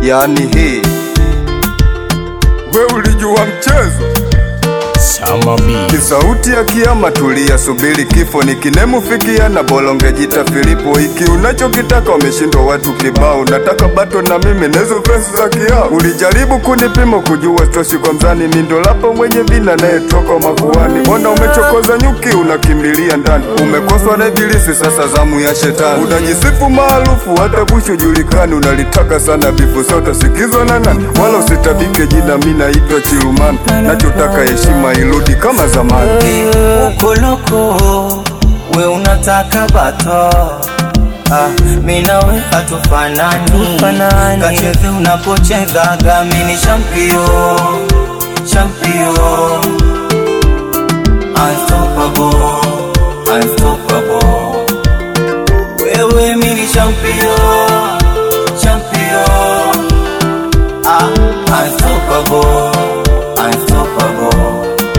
yani hii. We ulijua mchezo? Kisauti ya kiyama tulia, subiri kifo nikinemufikia na bolonge jita Filipo. Iki unachokitaka wameshindwa watu kibao, nataka bato na mimi nezo fesi za kiao. Ulijaribu kunipima kujua stoshi kwa mzani, nindo lapo mwenye vina nae toka makuani. Mbona umechokoza nyuki unakimbilia ndani, umekoswa na ibilisi sasa zamu ya shetani. Unajisifu maarufu hata bushu julikani, unalitaka sana bifu sota sikizwa na nani. Wala usitabike jina mina itwa Chirumani, nachotaka heshima irudi kama zamani. Uko loko, we unataka bato, mina we hatufanani. Kacheze unapocheza mini champion, champion, unstoppable, unstoppable. Wewe mini champion, champion, unstoppable, unstoppable.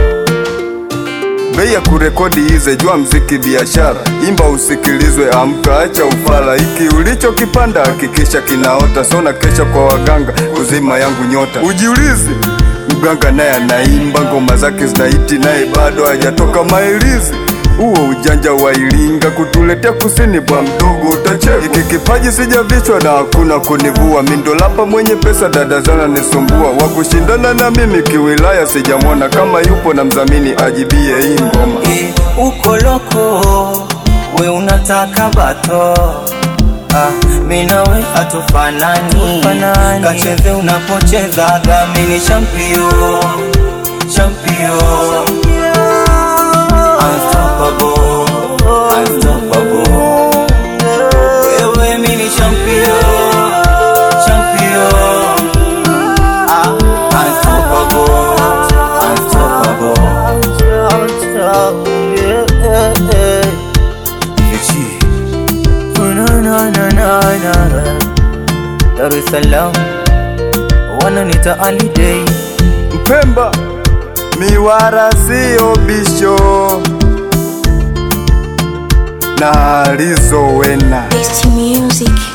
Bei ya kurekodi ize, jua mziki biashara, imba usikilizwe, amka acha ufala. Iki ulicho kipanda hakikisha kinaota, sona kesha kwa waganga kuzima yangu nyota. Ujiulize mganga naye anaimba ngoma zake zinaiti, naye bado hajatoka mailizi. Uo ujanja wa Iringa kutuletea kusini bwa mdogo utacheka. Iki kipaji sijavichwa na hakuna kunivua, mindo lapa mwenye pesa dada zana nisumbua. Wakushindana na mimi kiwilaya sijamona, kama yupo na mzamini ajibie hii ngoma. Uko loko, we unataka bato, mina we hatufanani. Kacheze unapocheza mini champion, champion, unstoppable, unstoppable. Wewe mini champion, champion, unstoppable, unstoppable. Vici Dar es Salaam wananita Ali Day. Mpemba miwara sio bisho na alizowena Music.